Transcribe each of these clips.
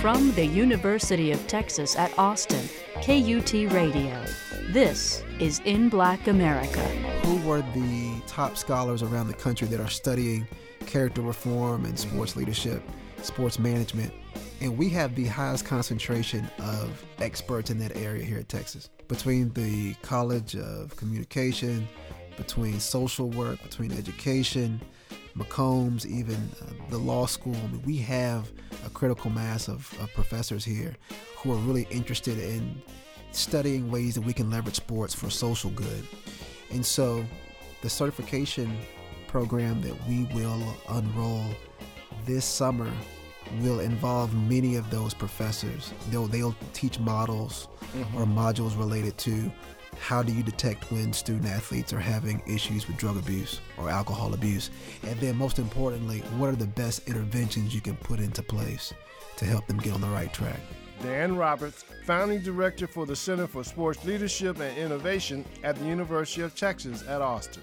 From the University of Texas at Austin, KUT Radio. This is In Black America. Who were the top scholars around the country that are studying character reform and sports leadership, sports management? And we have the highest concentration of experts in that area here at Texas. Between the College of Communication, between social work, between education, McCombs, even the law school, we have a critical mass of professors here who are really interested in studying ways that we can leverage sports for social good. And so the certification program that we will unroll this summer will involve many of those professors. They'll teach models or modules related to how do you detect when student athletes are having issues with drug abuse or alcohol abuse? And then most importantly, what are the best interventions you can put into place to help them get on the right track? Dan Roberts, founding director for the Center for Sports Leadership and Innovation at the University of Texas at Austin.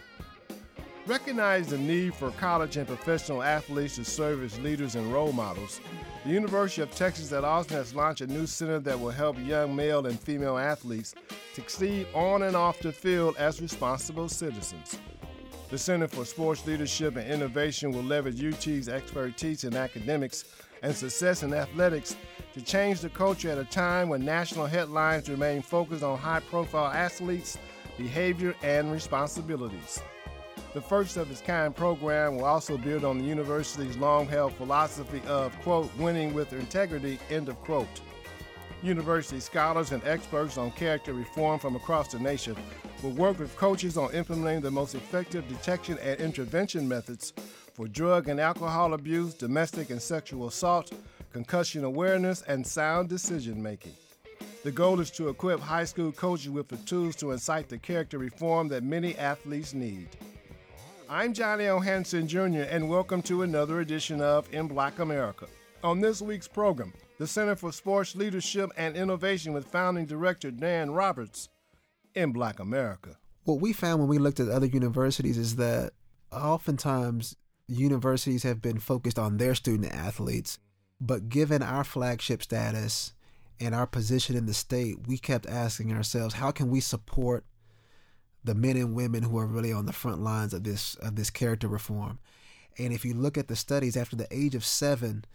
Recognize the need for college and professional athletes to serve as leaders and role models. The University of Texas at Austin has launched a new center that will help young male and female athletes succeed on and off the field as responsible citizens. The Center for Sports Leadership and Innovation will leverage UT's expertise in academics and success in athletics to change the culture at a time when national headlines remain focused on high-profile athletes, behavior, and responsibilities. The first of its kind program will also build on the university's long-held philosophy of, quote, winning with integrity, end of quote. University scholars and experts on character reform from across the nation will work with coaches on implementing the most effective detection and intervention methods for drug and alcohol abuse, domestic and sexual assault, concussion awareness, and sound decision-making. The goal is to equip high school coaches with the tools to incite the character reform that many athletes need. I'm Johnny O. Hanson Jr., and welcome to another edition of In Black America. On this week's program, the Center for Sports Leadership and Innovation with founding director Dan Roberts, In Black America. What we found when we looked at other universities is that oftentimes universities have been focused on their student athletes, but given our flagship status and our position in the state, we kept asking ourselves, how can we support the men and women who are really on the front lines of this character reform? And if you look at the studies, after the age of 7,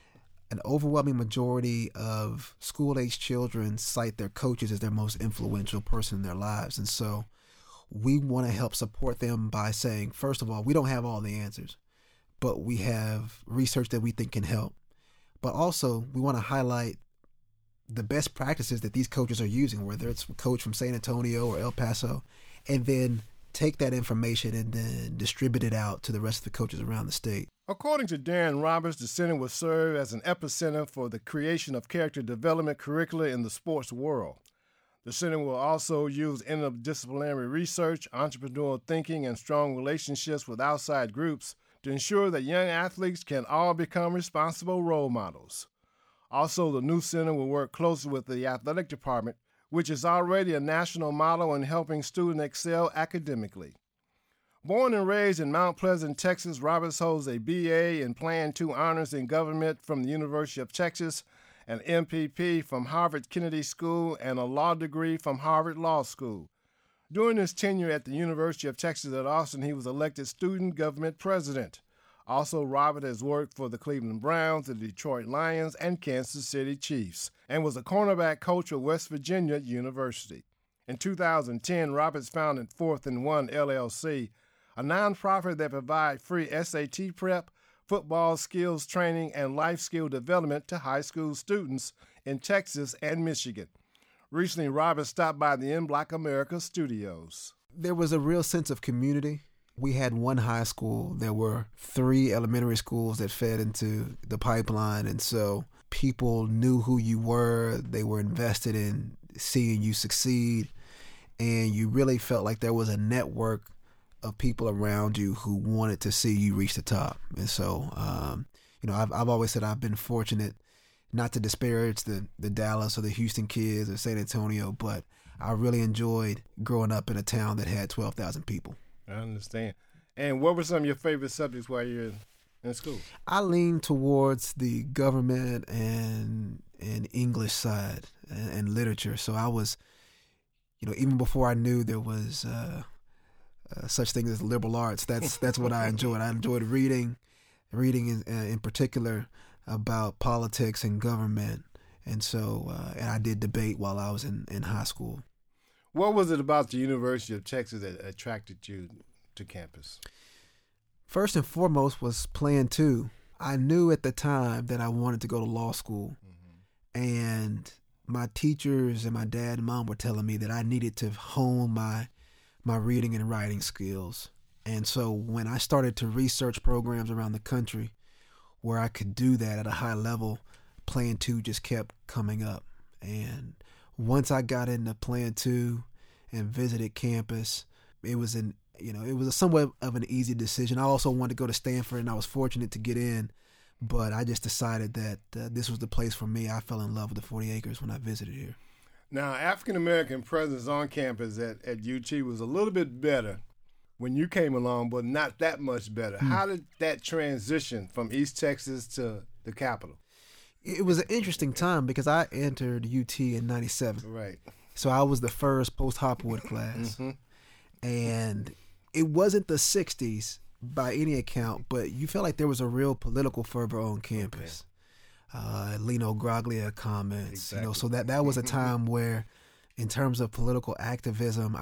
an overwhelming majority of school-age children cite their coaches as their most influential person in their lives. And so we want to help support them by saying, first of all, we don't have all the answers, but we have research that we think can help. But also, we want to highlight the best practices that these coaches are using, whether it's a coach from San Antonio or El Paso, and then take that information and then distribute it out to the rest of the coaches around the state. According to Darren Roberts, the center will serve as an epicenter for the creation of character development curricula in the sports world. The center will also use interdisciplinary research, entrepreneurial thinking, and strong relationships with outside groups to ensure that young athletes can all become responsible role models. Also, the new center will work closely with the athletic department, which is already a national model in helping students excel academically. Born and raised in Mount Pleasant, Texas, Roberts holds a BA and Plan 2 honors in government from the University of Texas, an MPP from Harvard Kennedy School, and a law degree from Harvard Law School. During his tenure at the University of Texas at Austin, he was elected student government president. Also, Robert has worked for the Cleveland Browns, the Detroit Lions, and Kansas City Chiefs, and was a cornerback coach at West Virginia University. In 2010, Roberts founded Fourth and One LLC, a nonprofit that provides free SAT prep, football skills training, and life skill development to high school students in Texas and Michigan. Recently, Roberts stopped by the In Black America studios. There was a real sense of community. We had one high school. There were 3 elementary schools that fed into the pipeline. And so people knew who you were. They were invested in seeing you succeed. And you really felt like there was a network of people around you who wanted to see you reach the top. And so, I've always said I've been fortunate, not to disparage the Dallas or the Houston kids or San Antonio, but I really enjoyed growing up in a town that had 12,000 people. I understand. And what were some of your favorite subjects while you're in school? I leaned towards the government and English side and literature. So I was, even before I knew there was such things as liberal arts, that's what I enjoyed. I enjoyed reading in particular about politics and government. And so, and I did debate while I was in high school. What was it about the University of Texas that attracted you to campus? First and foremost was Plan 2. I knew at the time that I wanted to go to law school. Mm-hmm. And my teachers and my dad and mom were telling me that I needed to hone my reading and writing skills. And so when I started to research programs around the country where I could do that at a high level, Plan 2 just kept coming up. And once I got into Plan 2 and visited campus, it was somewhat of an easy decision. I also wanted to go to Stanford, and I was fortunate to get in, but I just decided that this was the place for me. I fell in love with the 40 acres when I visited here. Now, African-American presence on campus at UT was a little bit better when you came along, but not that much better. How did that transition from East Texas to the capital? It was an interesting time because I entered UT in 97. Right. So I was the first post-Hopwood class. Mm-hmm. And it wasn't the 60s by any account, but you felt like there was a real political fervor on campus. Okay. Lino Graglia comments, exactly. So that was a time where, in terms of political activism,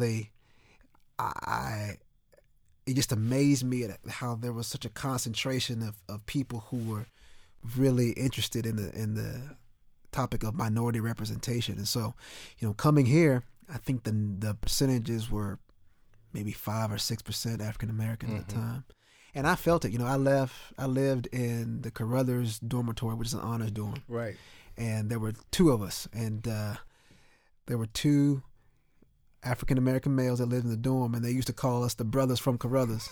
it just amazed me at how there was such a concentration of people who were really interested in the topic of minority representation. And so, coming here, I think the percentages were maybe 5 or 6% African American at the time. And I felt it. I lived in the Carruthers dormitory, which is an honors dorm. Right. And there were 2 of us, and there were 2 African American males that lived in the dorm, and they used to call us the brothers from Carruthers.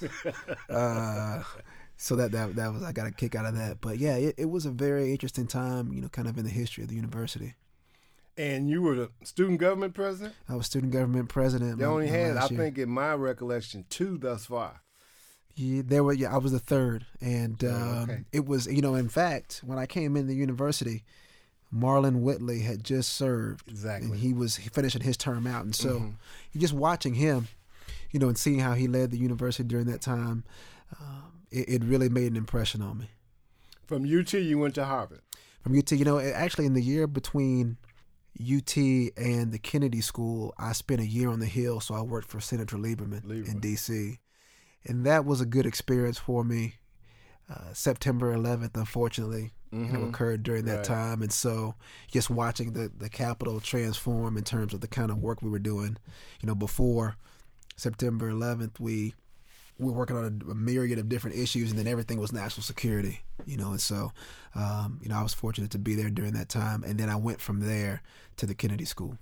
So that was, I got a kick out of that. But yeah, it was a very interesting time, kind of in the history of the university. And you were the student government president? I was student government president. They only had, I think, in my recollection, 2 thus far. Yeah, I was the 3rd. And It was, in fact, when I came in the university, Marlon Whitley had just served. Exactly. And he was finishing his term out. And so just watching him, and seeing how he led the university during that time, it really made an impression on me. From UT, you went to Harvard. From UT, actually in the year between UT and the Kennedy School, I spent a year on the Hill, so I worked for Senator Lieberman. In D.C. And that was a good experience for me. September 11th, unfortunately, occurred during that time. And so just watching the Capitol transform in terms of the kind of work we were doing, before September 11th, we were working on a myriad of different issues, and then everything was national security, and so, I was fortunate to be there during that time. And then I went from there to the Kennedy School.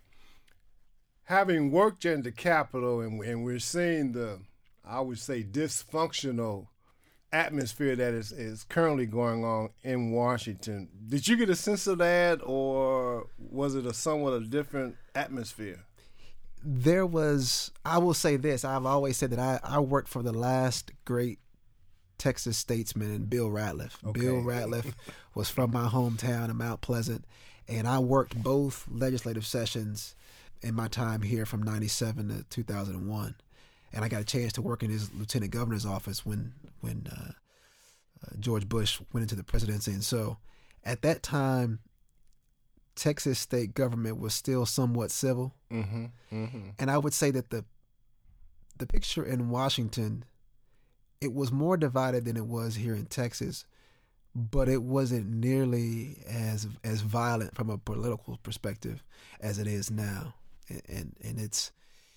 Having worked in the Capitol, and we're seeing I would say, dysfunctional atmosphere that is currently going on in Washington. Did you get a sense of that, or was it somewhat a different atmosphere? There was, I will say this, I've always said that I worked for the last great Texas statesman, Bill Ratliff. Okay. Bill Ratliff was from my hometown in Mount Pleasant, and I worked both legislative sessions in my time here from 97 to 2001. And I got a chance to work in his lieutenant governor's office when George Bush went into the presidency. And so at that time, Texas state government was still somewhat civil. Mm-hmm, mm-hmm. And I would say that the picture in Washington, it was more divided than it was here in Texas, but it wasn't nearly as violent from a political perspective as it is now. And it's,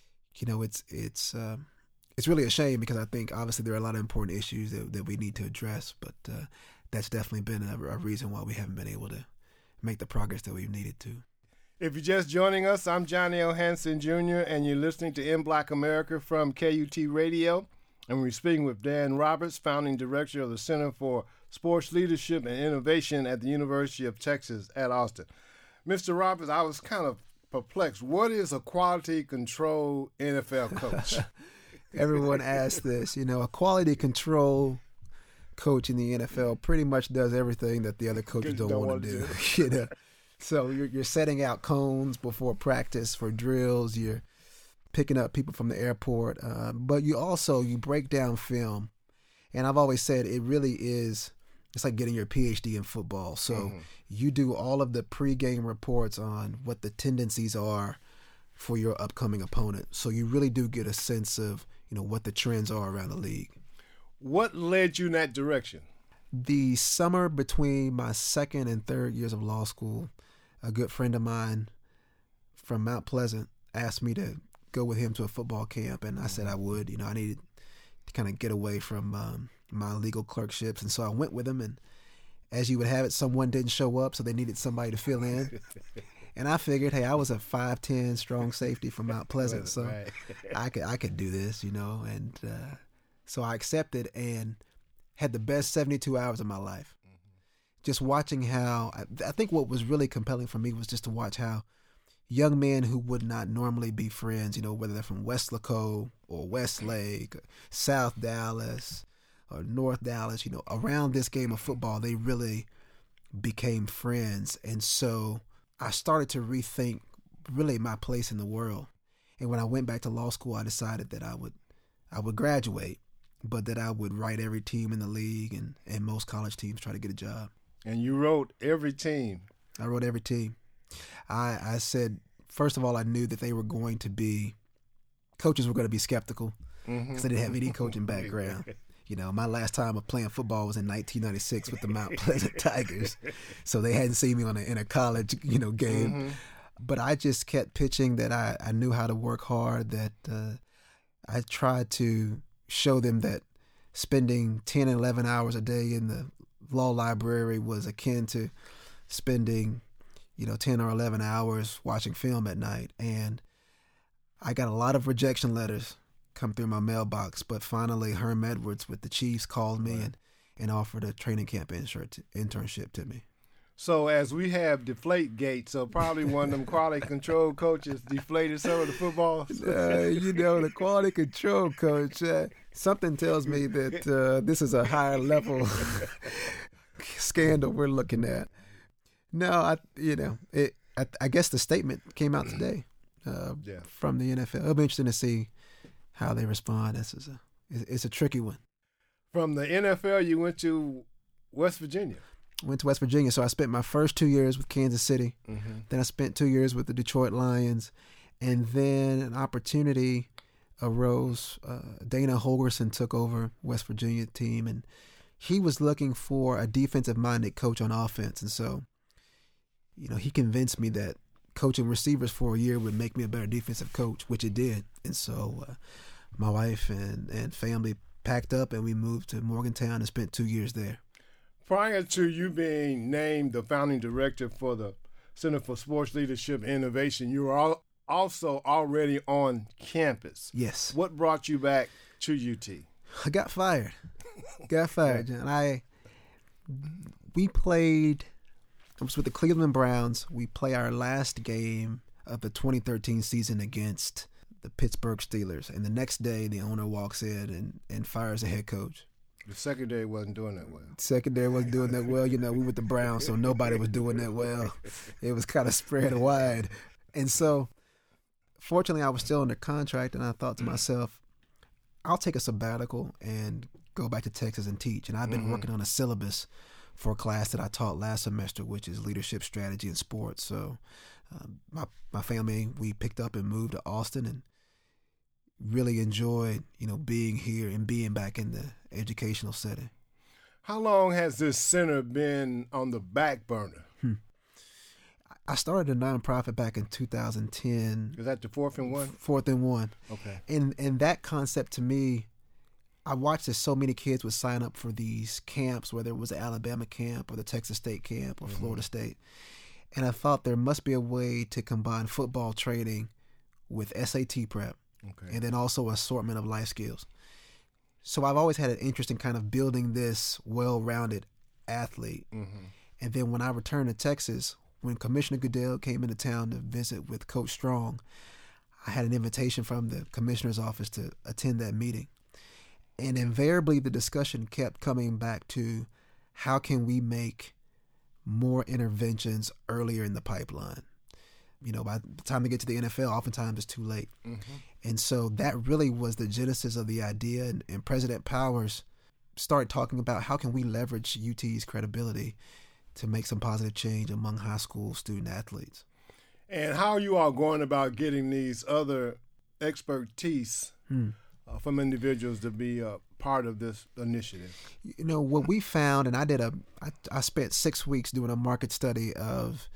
it's really a shame, because I think obviously there are a lot of important issues that we need to address, but that's definitely been a reason why we haven't been able to make the progress that we've needed to. If you're just joining us, I'm Johnny L. Hanson Jr., and you're listening to In Black America from KUT Radio, and we're speaking with Dan Roberts, founding director of the Center for Sports Leadership and Innovation at the University of Texas at Austin. Mr. Roberts, I was kind of perplexed. What is a quality control NFL coach? Everyone asks this. A quality control coach in the NFL pretty much does everything that the other coaches don't want to do. You know, so you're setting out cones before practice for drills. You're picking up people from the airport, but you break down film. And I've always said it really is. It's like getting your PhD in football. So you do all of the pregame reports on what the tendencies are for your upcoming opponent. So you really do get a sense of, what the trends are around the league. What led you in that direction? The summer between my second and third years of law school, a good friend of mine from Mount Pleasant asked me to go with him to a football camp, and I said I would. I needed to kind of get away from my legal clerkships, and so I went with him, and as you would have it, someone didn't show up, so they needed somebody to fill in. And I figured, hey, I was a 5'10" strong safety from Mount Pleasant, so right. I could do this, and so I accepted and had the best 72 hours of my life. Just watching how, I think what was really compelling for me was just to watch how young men who would not normally be friends, whether they're from Weslaco or Westlake, or South Dallas or North Dallas, around this game of football, they really became friends. And so I started to rethink really my place in the world. And when I went back to law school, I decided that I would graduate, but that I would write every team in the league and most college teams try to get a job. And you wrote every team. I wrote every team. I said, first of all, I knew that coaches were going to be skeptical because they didn't have any coaching background. My last time of playing football was in 1996 with the Mount Pleasant Tigers. So they hadn't seen me in a college, game. But I just kept pitching that I knew how to work hard, that I tried to show them that spending 10 and 11 hours a day in the law library was akin to spending 10 or 11 hours watching film at night. And I got a lot of rejection letters come through my mailbox, but finally Herm Edwards with the Chiefs called me and offered a training camp internship to me. So as we have Deflategate, so probably one of them quality control coaches deflated some of the footballs. The quality control coach, something tells me that this is a higher level scandal we're looking at. No, I guess the statement came out today from the NFL. It'll be interesting to see how they respond. It's a tricky one. From the NFL, you went to West Virginia. Went to West Virginia. So I spent my first 2 years with Kansas City. Then I spent 2 years with the Detroit Lions. And then an opportunity arose. Dana Holgorsen took over West Virginia team, and he was looking for a defensive-minded coach on offense. And so, he convinced me that coaching receivers for a year would make me a better defensive coach, which it did. And so my wife and family packed up, and we moved to Morgantown and spent 2 years there. Prior to you being named the founding director for the Center for Sports Leadership and Innovation, you were also already on campus. Yes. What brought you back to UT? I got fired. And we played, I was with the Cleveland Browns. We play our last game of the 2013 season against the Pittsburgh Steelers. And the next day, the owner walks in and fires the head coach. The secondary wasn't doing that well. Secondary wasn't doing that well. We were the Browns, so nobody was doing that well. It was kind of spread wide. And so, fortunately, I was still under contract, and I thought to myself, I'll take a sabbatical and go back to Texas and teach. And I've been working on a syllabus for a class that I taught last semester, which is leadership strategy in sports. So my family, we picked up and moved to Austin and really enjoyed, being here and being back in the educational setting. How long has this center been on the back burner? I started a nonprofit back in 2010. Is that the 4th and 1? 4th and 1. Okay. And that concept to me, I watched as so many kids would sign up for these camps, whether it was the Alabama camp or the Texas State camp or Florida State. And I thought there must be a way to combine football training with SAT prep. Okay. And then also assortment of life skills. So I've always had an interest in kind of building this well-rounded athlete. And then when I returned to Texas, when Commissioner Goodell came into town to visit with Coach Strong, I had an invitation from the commissioner's office to attend that meeting. And invariably, the discussion kept coming back to how can we make more interventions earlier in the pipeline? By the time they get to the NFL, oftentimes it's too late. Mm-hmm. And so that really was the genesis of the idea. And President Powers started talking about how can we leverage UT's credibility to make some positive change among high school student athletes. And how are you all going about getting these other expertise from individuals to be a part of this initiative? What we found, and I spent 6 weeks doing a market study of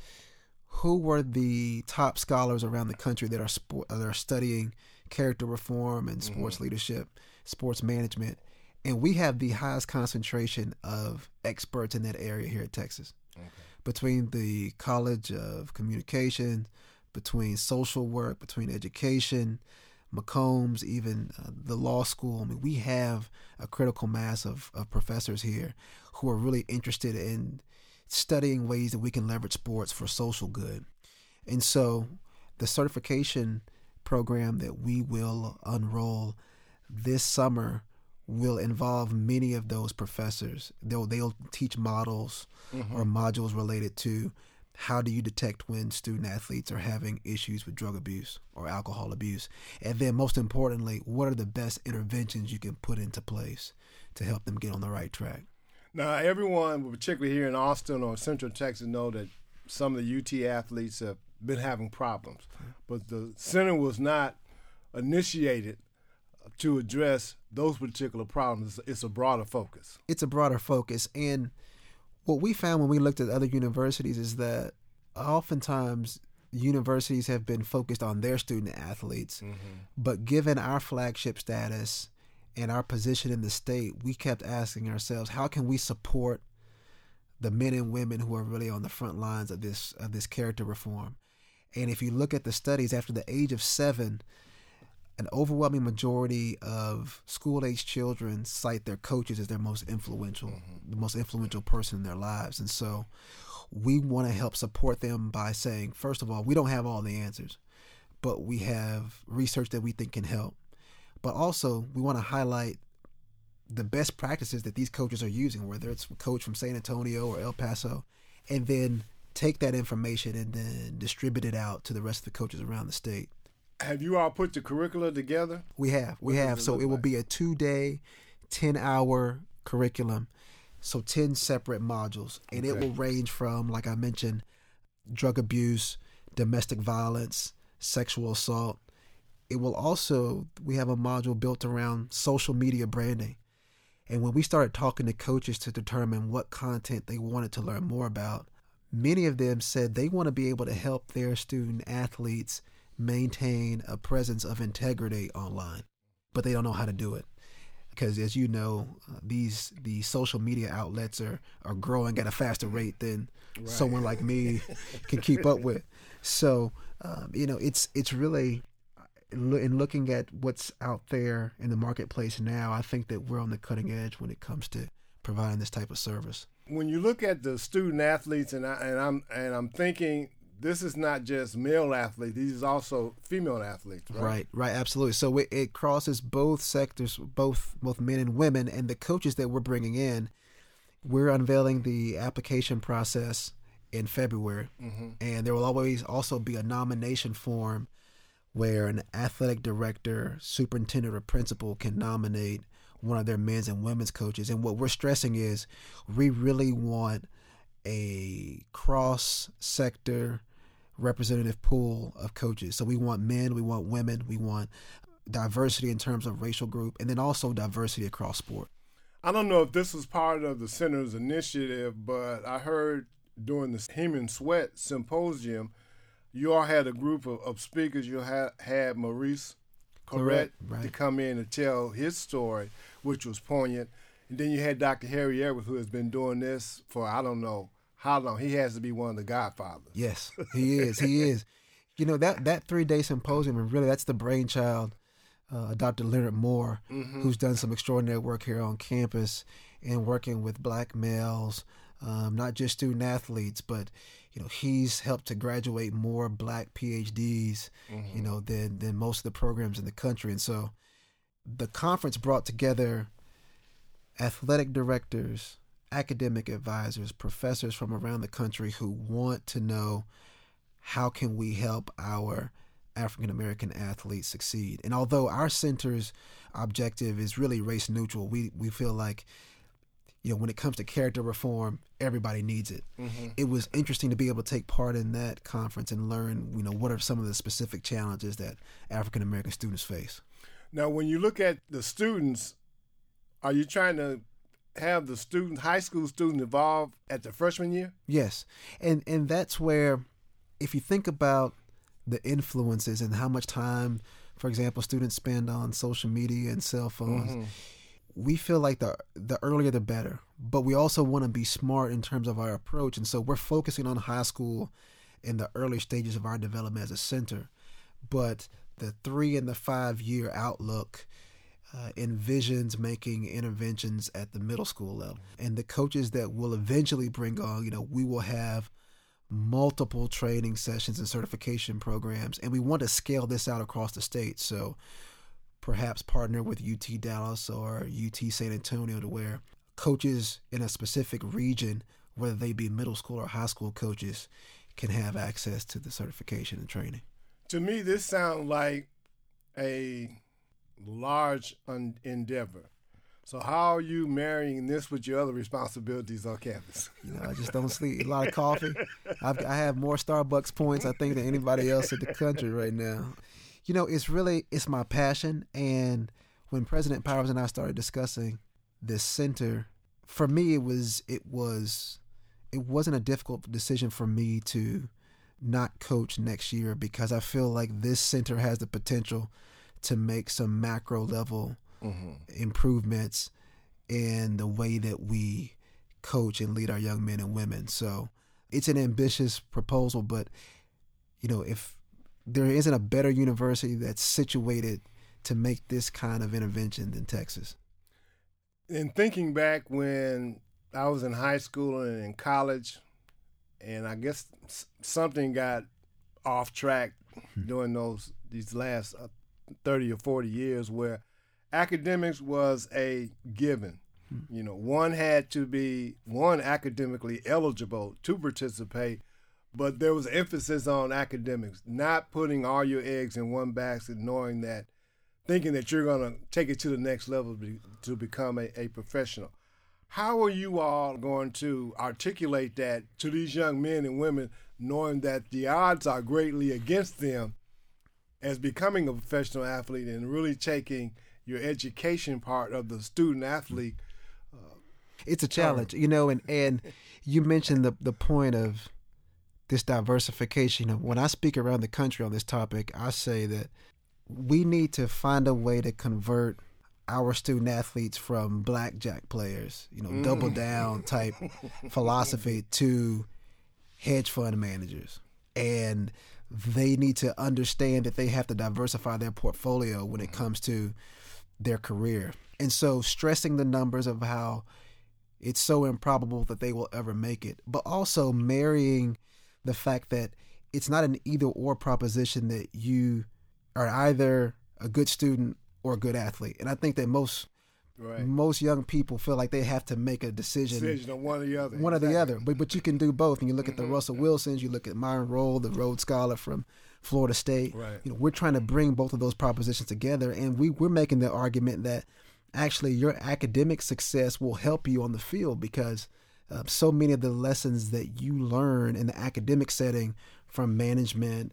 who were the top scholars around the country that are studying character reform and sports leadership, sports management. And we have the highest concentration of experts in that area here at Texas. Okay. Between the College of Communication, between social work, between education, McCombs, even the law school. I mean, we have a critical mass of professors here who are really interested in studying ways that we can leverage sports for social good. And so the certification program that we will unroll this summer will involve many of those professors. They'll teach models or modules related to how do you detect when student athletes are having issues with drug abuse or alcohol abuse. And then most importantly, what are the best interventions you can put into place to help them get on the right track? Now, everyone, particularly here in Austin or Central Texas, know that some of the UT athletes have been having problems. But the center was not initiated to address those particular problems. It's a broader focus. It's a broader focus. And what we found when we looked at other universities is that oftentimes universities have been focused on their student athletes. But given our flagship status and our position in the state, we kept asking ourselves, how can we support the men and women who are really on the front lines of this character reform? And if you look at the studies, after the age of 7, an overwhelming majority of school-age children cite their coaches as their most influential, the most influential person in their lives. And so we want to help support them by saying, first of all, we don't have all the answers, but we have research that we think can help. But also, we want to highlight the best practices that these coaches are using, whether it's a coach from San Antonio or El Paso, and then take that information and then distribute it out to the rest of the coaches around the state. Have you all put the curricula together? We have. So it will be a 2-day, 10-hour curriculum. So 10 separate modules. And it will range from, like I mentioned, drug abuse, domestic violence, sexual assault. It will also, we have a module built around social media branding. And when we started talking to coaches to determine what content they wanted to learn more about, many of them said they want to be able to help their student athletes maintain a presence of integrity online, but they don't know how to do it. Because as you know, these social media outlets are growing at a faster rate than someone like me can keep up with. So, it's really, in looking at what's out there in the marketplace now, I think that we're on the cutting edge when it comes to providing this type of service. When you look at the student athletes, and I'm thinking, this is not just male athletes; these are also female athletes, right? Right, absolutely. So it crosses both sectors, both men and women, and the coaches that we're bringing in. We're unveiling the application process in February, and there will always also be a nomination form where an athletic director, superintendent, or principal can nominate one of their men's and women's coaches. And what we're stressing is we really want a cross-sector representative pool of coaches. So we want men, we want women, we want diversity in terms of racial group, and then also diversity across sport. I don't know if this was part of the center's initiative, but I heard during the Human Sweat Symposium, you all had a group of speakers. You had Maurice Clarett to come in and tell his story, which was poignant. And then you had Dr. Harry Edwards, who has been doing this for I don't know how long. He has to be one of the godfathers. Yes, he is. He is. That 3-day symposium, and really that's the brainchild Dr. Leonard Moore, who's done some extraordinary work here on campus and working with black males, not just student athletes, but he's helped to graduate more black PhDs, than most of the programs in the country. And so the conference brought together athletic directors, academic advisors, professors from around the country who want to know how can we help our African American athletes succeed. And although our center's objective is really race neutral, we feel like, when it comes to character reform, everybody needs it. Mm-hmm. It was interesting to be able to take part in that conference and learn, what are some of the specific challenges that African American students face. Now, when you look at the students, are you trying to have the students, high school students, involved at the freshman year? Yes, and that's where, if you think about the influences and how much time, for example, students spend on social media and cell phones, mm-hmm. we feel like the earlier the better. But we also want to be smart in terms of our approach, and so we're focusing on high school in the early stages of our development as a center. But the 3 and the 5 year outlook envisions making interventions at the middle school level. And the coaches that we'll eventually bring on, we will have multiple training sessions and certification programs, and we want to scale this out across the state. So perhaps partner with UT Dallas or UT San Antonio to where coaches in a specific region, whether they be middle school or high school coaches, can have access to the certification and training. To me, this sounds like a large endeavor. So how are you marrying this with your other responsibilities on campus? I just don't sleep. A lot of coffee. I have more Starbucks points, I think, than anybody else in the country right now. It's my passion. And when President Powers and I started discussing this center, for me, it wasn't a difficult decision for me to not coach next year, because I feel like this center has the potential to make some macro level mm-hmm. improvements in the way that we coach and lead our young men and women. So it's an ambitious proposal, but if there isn't a better university that's situated to make this kind of intervention than Texas. In thinking back when I was in high school and in college, and I guess something got off track during these last 30 or 40 years, where academics was a given. One had to be academically eligible to participate, but there was emphasis on academics, not putting all your eggs in one basket, thinking that you're going to take it to the next level to become a professional. How are you all going to articulate that to these young men and women, knowing that the odds are greatly against them as becoming a professional athlete and really taking your education part of the student athlete? It's a challenge, and you mentioned the point of this diversification. When I speak around the country on this topic, I say that we need to find a way to convert our student athletes from blackjack players, double down type philosophy, to hedge fund managers. And they need to understand that they have to diversify their portfolio when it comes to their career. And so stressing the numbers of how it's so improbable that they will ever make it, but also marrying the fact that it's not an either or proposition, that you are either a good student or a good athlete. And I think that most young people feel like they have to make a decision on one or the other. One or the other. But you can do both. And you look at the Russell Wilsons, you look at Myron Rolle, the Rhodes Scholar from Florida State. Right. We're trying to bring both of those propositions together, and we're making the argument that actually your academic success will help you on the field, because so many of the lessons that you learn in the academic setting from management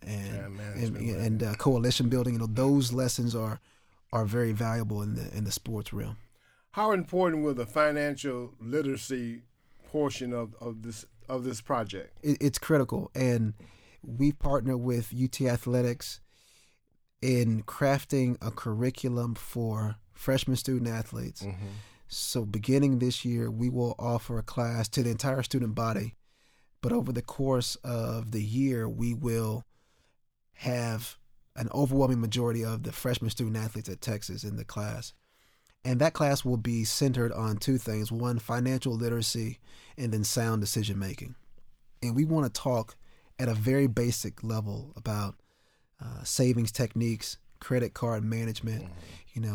and coalition building, those lessons are very valuable in the sports realm. How important will the financial literacy portion of this project? It's critical, and we partner with UT Athletics in crafting a curriculum for freshman student athletes. Mm-hmm. So beginning this year, we will offer a class to the entire student body, but over the course of the year, we will have an overwhelming majority of the freshman student athletes at Texas in the class. And that class will be centered on two things: one, financial literacy, and then sound decision making. And we want to talk at a very basic level about savings techniques, credit card management,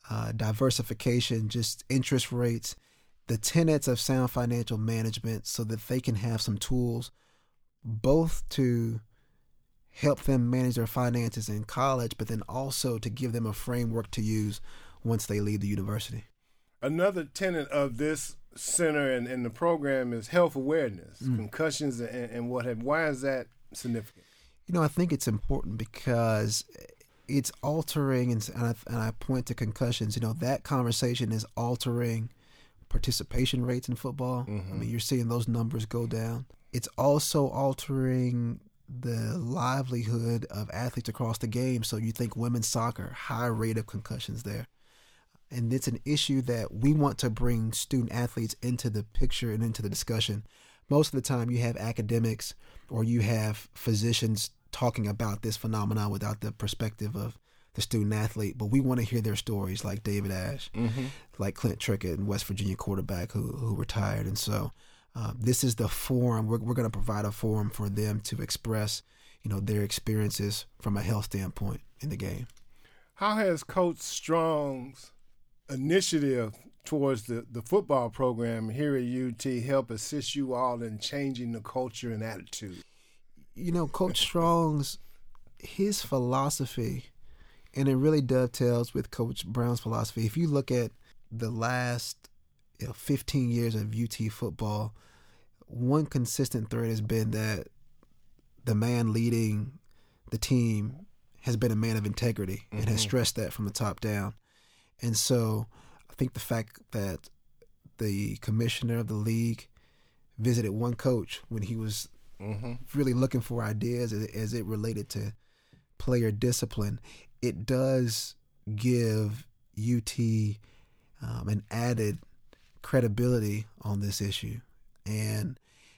diversification, just interest rates, the tenets of sound financial management so that they can have some tools both to help them manage their finances in college, but then also to give them a framework to use once they leave the university. Another tenet of this center and the program is health awareness, concussions and what have. Why is that significant? I think it's important because it's altering, and I point to concussions, that conversation is altering participation rates in football. I mean, you're seeing those numbers go down. It's also altering the livelihood of athletes across the game. So you think women's soccer, high rate of concussions there. And it's an issue that we want to bring student athletes into the picture and into the discussion. Most of the time you have academics or you have physicians talking about this phenomenon without the perspective of the student athlete, but we want to hear their stories, like David Ash, like Clint Trickett, and West Virginia quarterback who retired. And so this is the forum. We're going to provide a forum for them to express, their experiences from a health standpoint in the game. How has Coach Strong's initiative towards the football program here at UT help assist you all in changing the culture and attitude? Coach Strong's, his philosophy, and it really dovetails with Coach Brown's philosophy. If you look at the last 15 years of UT football, one consistent thread has been that the man leading the team has been a man of integrity and has stressed that from the top down. And so I think the fact that the commissioner of the league visited one coach when he was really looking for ideas as it related to player discipline, it does give UT an added credibility on this issue. And,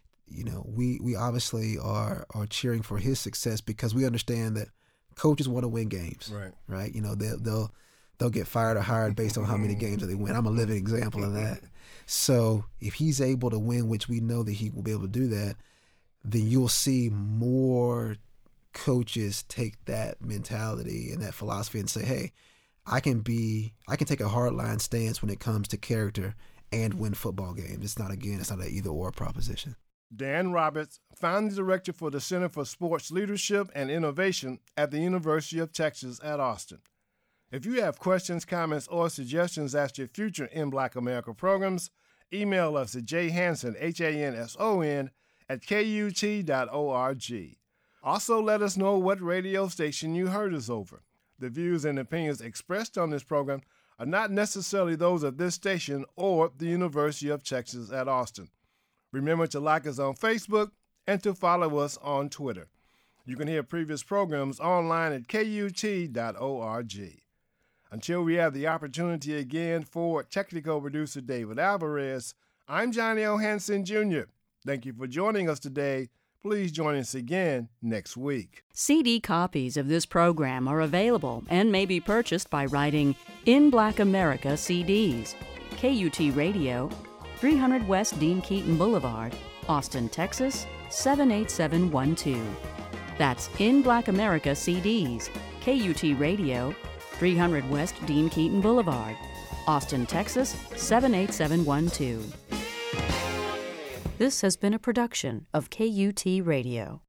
we obviously are cheering for his success because we understand that coaches want to win games. Right? They'll get fired or hired based on how many games that they win. I'm a living example of that. So if he's able to win, which we know that he will be able to do that, then you'll see more coaches take that mentality and that philosophy and say, hey, I can take a hardline stance when it comes to character and win football games. It's not an either or proposition. Dan Roberts, founding director for the Center for Sports Leadership and Innovation at the University of Texas at Austin. If you have questions, comments, or suggestions as to future In Black America programs, email us at jhanson, HANSON, @KUT.org. Also, let us know what radio station you heard us over. The views and opinions expressed on this program are not necessarily those of this station or the University of Texas at Austin. Remember to like us on Facebook and to follow us on Twitter. You can hear previous programs online at KUT.org. Until we have the opportunity again, for technical producer David Alvarez, I'm Johnny O. Hanson Jr. Thank you for joining us today. Please join us again next week. CD copies of this program are available and may be purchased by writing In Black America CDs, KUT Radio, 300 West Dean Keaton Boulevard, Austin, Texas, 78712. That's In Black America CDs, KUT Radio, 300 West Dean Keaton Boulevard, Austin, Texas, 78712. This has been a production of KUT Radio.